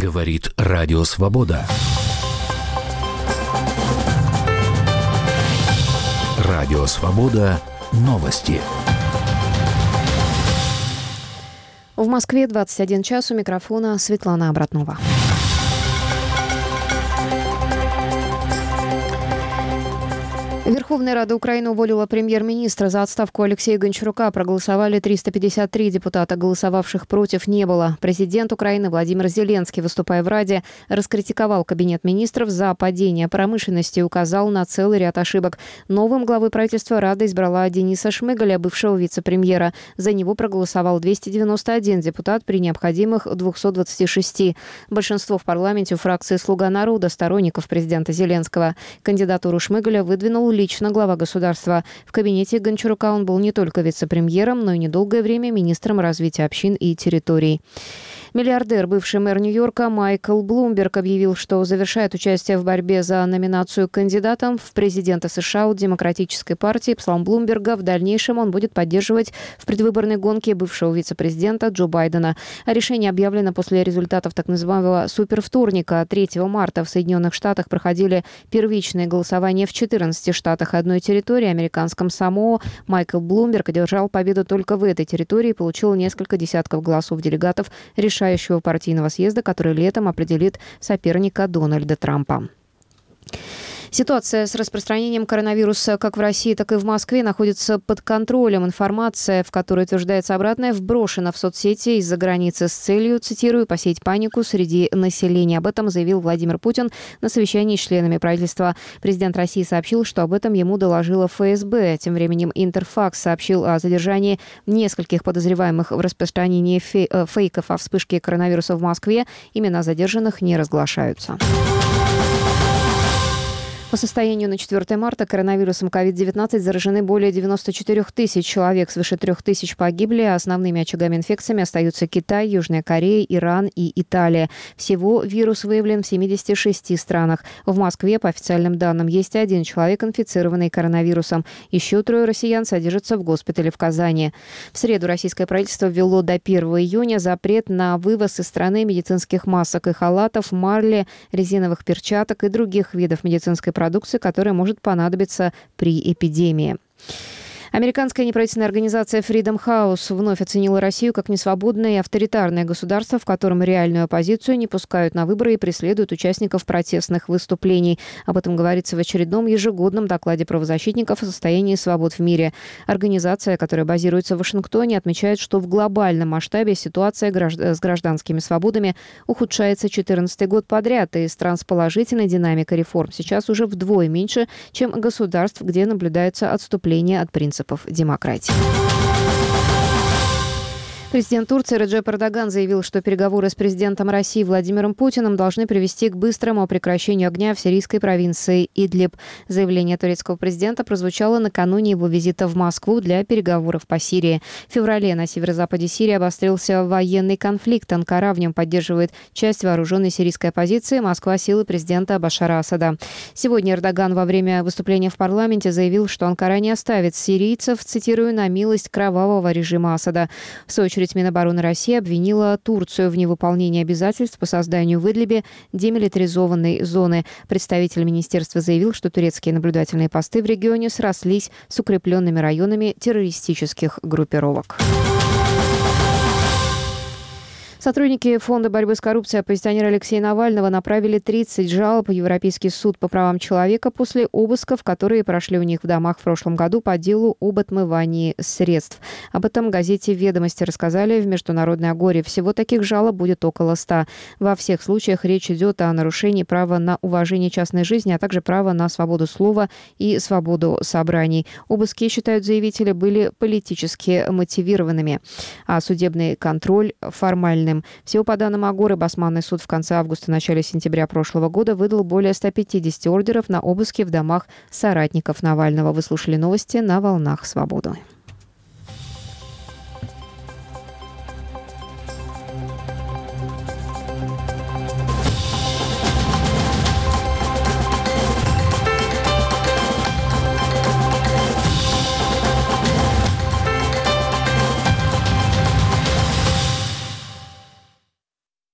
Говорит Радио Свобода. Радио Свобода. Новости. В Москве 21 час. У микрофона Светлана Обратнова. Верховная Рада Украины уволила премьер-министра. За отставку Алексея Гончарука проголосовали 353 депутата. Голосовавших против не было. Президент Украины Владимир Зеленский, выступая в Раде, раскритиковал кабинет министров за падение промышленности и указал на целый ряд ошибок. Новым главой правительства Рада избрала Дениса Шмыгаля, бывшего вице-премьера. За него проголосовал 291 депутат при необходимых 226. Большинство в парламенте у фракции «Слуга народа», сторонников президента Зеленского. Кандидатуру Шмыгаля выдвинул лично глава государства. В кабинете Гончарука он был не только вице-премьером, но и недолгое время министром развития общин и территорий. Миллиардер, бывший мэр Нью-Йорка Майкл Блумберг объявил, что завершает участие в борьбе за номинацию кандидатом в президенты США от Демократической партии. По словам Блумберга, в дальнейшем он будет поддерживать в предвыборной гонке бывшего вице-президента Джо Байдена. Решение объявлено после результатов так называемого супервторника. 3 марта в Соединенных Штатах проходили первичные голосования в 14 штатах одной территории, американском Самоа. Майкл Блумберг одержал победу только в этой территории и получил несколько десятков голосов делегатов решающего партийного съезда, который летом определит соперника Дональда Трампа. Ситуация с распространением коронавируса как в России, так и в Москве находится под контролем. Информация, в которой утверждается обратное, вброшена в соцсети из-за границы с целью, цитирую, «посеять панику среди населения». Об этом заявил Владимир Путин на совещании с членами правительства. Президент России сообщил, что об этом ему доложила ФСБ. Тем временем Интерфакс сообщил о задержании нескольких подозреваемых в распространении фейков о вспышке коронавируса в Москве. Имена задержанных не разглашаются. По состоянию на 4 марта коронавирусом COVID-19 заражены более 94 тысяч человек, свыше 3 тысяч погибли. Основными очагами инфекциями остаются Китай, Южная Корея, Иран и Италия. Всего вирус выявлен в 76 странах. В Москве, по официальным данным, есть 1 человек, инфицированный коронавирусом. Еще 3 россиян содержатся в госпитале в Казани. В среду российское правительство ввело до 1 июня запрет на вывоз из страны медицинских масок и халатов, марли, резиновых перчаток и других видов медицинской продукции, которая может понадобиться при эпидемии. Американская неправительственная организация Freedom House вновь оценила Россию как несвободное и авторитарное государство, в котором реальную оппозицию не пускают на выборы и преследуют участников протестных выступлений. Об этом говорится в очередном ежегодном докладе правозащитников о состоянии свобод в мире. Организация, которая базируется в Вашингтоне, отмечает, что в глобальном масштабе ситуация с гражданскими свободами ухудшается 14-й год подряд, и стран с положительной динамикой реформ сейчас уже вдвое меньше, чем государств, где наблюдается отступление от принципов демократии. Президент Турции Реджеп Эрдоган заявил, что переговоры с президентом России Владимиром Путиным должны привести к быстрому прекращению огня в сирийской провинции Идлиб. Заявление турецкого президента прозвучало накануне его визита в Москву для переговоров по Сирии. В феврале на северо-западе Сирии обострился военный конфликт. Анкара в нем поддерживает часть вооруженной сирийской оппозиции, Москва — силы президента Башара Асада. Сегодня Эрдоган во время выступления в парламенте заявил, что Анкара не оставит сирийцев, цитирую, «на милость кровавого режима Асада». В свою очередь, Минобороны России обвинила Турцию в невыполнении обязательств по созданию в Идлибе демилитаризованной зоны. Представитель министерства заявил, что турецкие наблюдательные посты в регионе срослись с укрепленными районами террористических группировок. Сотрудники Фонда борьбы с коррупцией оппозиционера Алексея Навального направили 30 жалоб в Европейский суд по правам человека после обысков, которые прошли у них в домах в прошлом году по делу об отмывании средств. Об этом газете «Ведомости» рассказали в Международной Агоре. Всего таких жалоб будет около 100. Во всех случаях речь идет о нарушении права на уважение частной жизни, а также права на свободу слова и свободу собраний. Обыски, считают заявители, были политически мотивированными, а судебный контроль формальным. Всего по данным Агоры, Басманный суд в конце августа-начале сентября прошлого года выдал более 150 ордеров на обыски в домах соратников Навального. Вы слушали новости на «Волнах Свободы».